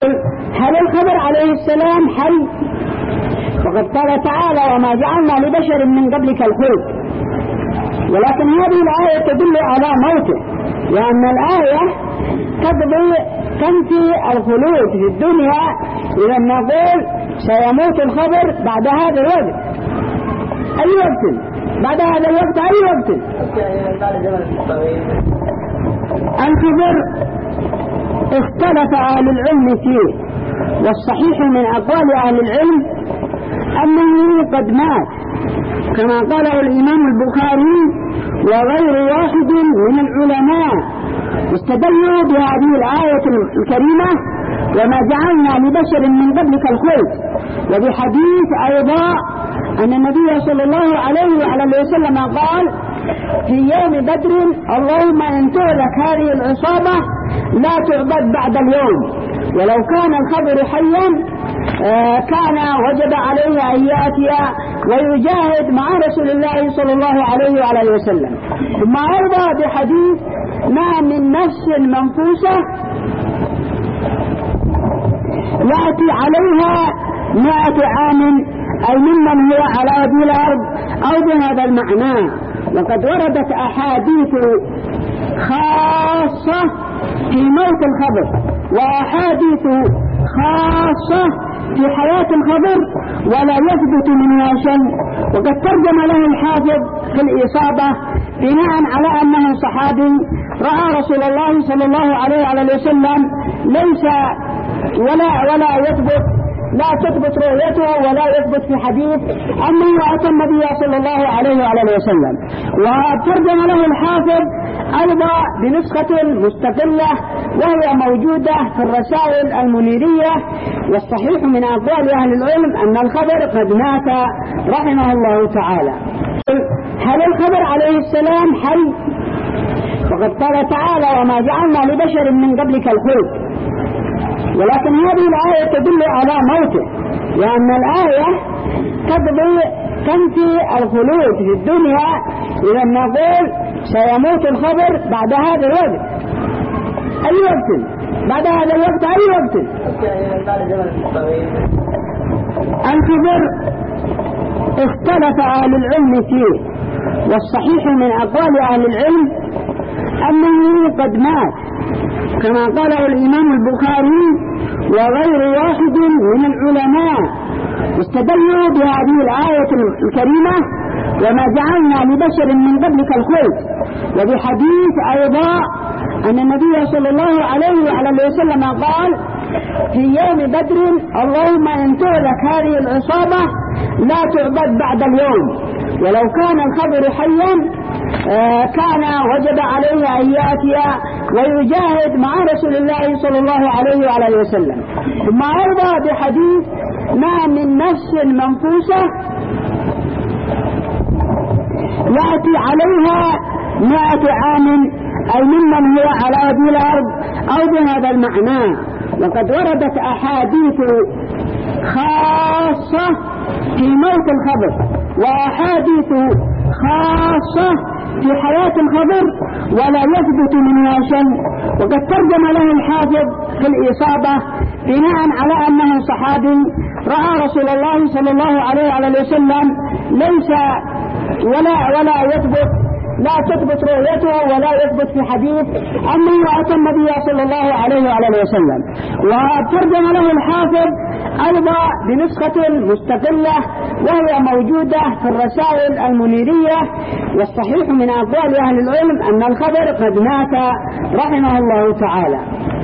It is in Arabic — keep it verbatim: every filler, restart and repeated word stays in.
هل الخضر عليه السلام حي؟ وقد قال تعالى: وما جعلنا لبشر من قبلك الخلد. ولكن هذه الآية تدل على موته، لأن الآية تقضي تنفي الخلود في الدنيا. إذا نقول سيموت الخضر بعد هذا الوقت. أي وقت؟ بعد هذا الوقت أي وقت؟ الخضر اختلف أهل العلم فيه، والصحيح من أقوال أهل العلم أنه قد مات، كما قاله الإمام البخاري وغير واحد من العلماء، واستدلوا بهذه الآية الكريمة: وما جعلنا لبشر من قبلك الخلد، وبحديث أيضا أن النبي صلى الله عليه وعلى وسلم قال في يوم بدر: اللهم إن تهلك هذه العصابة لا تعبد بعد اليوم. ولو كان الخضر حيا آه كان وجب عليه أن يأتي ويجاهد مع رسول الله صلى الله عليه وعلى وسلم. ثم أيضا بحديث: ما من نفس منفوسة يأتي عليها مائة عام، أي ممن هو على وجه الأرض، أو بهذا المعنى. وقد وردت أحاديث خاصة في موت الخضر، وأحاديث خاصة في حياة الخضر، ولا يثبت منها شيء. وقد ترجم له الحافظ في الإصابة بناء على أنه صحابي رأى رسول الله صلى الله عليه وسلم، ليس ولا ولا يثبت لا تثبت رؤيته ولا يثبت في حديث أنه أتى النبي صلى الله عليه وسلم. وترجم له الحافظ أيضا بنسخة مستقلة وهي موجودة في الرسائل المنيرية. والصحيح من أقوال أهل العلم أن الخضر قد مات رحمه الله تعالى. هل الخضر عليه السلام حي؟ وقد قال تعالى: وما جعلنا لبشر من قبلك الخلد. ولكن هذه الآية تدل على موته، لأن الآية تقضي تنفي الخلود في الدنيا. إذا نقول سيموت الخضر بعد هذا الوقت. أي وقت؟ بعد هذا الوقت أي وقت؟ الخضر اختلف أهل العلم فيه، والصحيح من أقوال أهل العلم أنه قد مات، كما قاله الإمام البخاري وغير واحد من العلماء، واستدلوا بهذه الآية الكريمة: وما جعلنا لبشر من قبلك الخلد. وبحديث أيضا أن النبي صلى الله عليه وعلى وسلم قال في يوم بدر: اللهم إن تهلك هذه العصابة لا تعبد بعد اليوم. ولو كان الخضر حيا آه كان وجب عليه أن يأتي ويجاهد مع رسول الله صلى الله عليه وعلى وسلم. ثم أيضا بحديث: ما من نفس منفوسة يأتي عليها مائة عام، أي ممن هو على وجه الأرض، أو بهذا المعنى. وقد وردت أحاديث خاصة في موت الخضر، وأحاديث خاصة في حياة الخضر، ولا يثبت منها شيء. وقد ترجم له الحافظ في الإصابة بناء على أنه صحابي رأى رسول الله صلى الله عليه وسلم، ليس ولا ولا يثبت لا تثبت رؤيته ولا يثبت في حديث أنه أتى النبي صلى الله عليه وسلم. وترجم له الحافظ أيضا بنسخة مستقلة وهي موجودة في الرسائل المنيرية. والصحيح من أقوال أهل العلم أن الخضر قد مات رحمه الله تعالى.